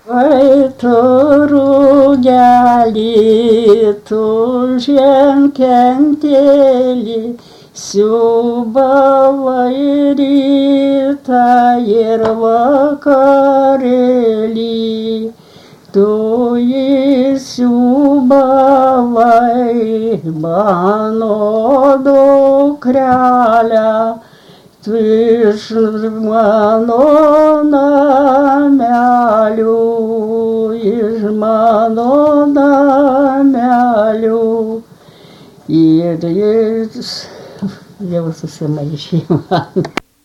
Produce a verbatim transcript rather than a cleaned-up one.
Oi, tu rugelį, tu žiemkentelį, siūbavai rytą ir vakarėlį. Tu įsiūbavai mano dukrelę, tu iš mano namelių, iš mano namelių. Ir jis jau susimaišė man.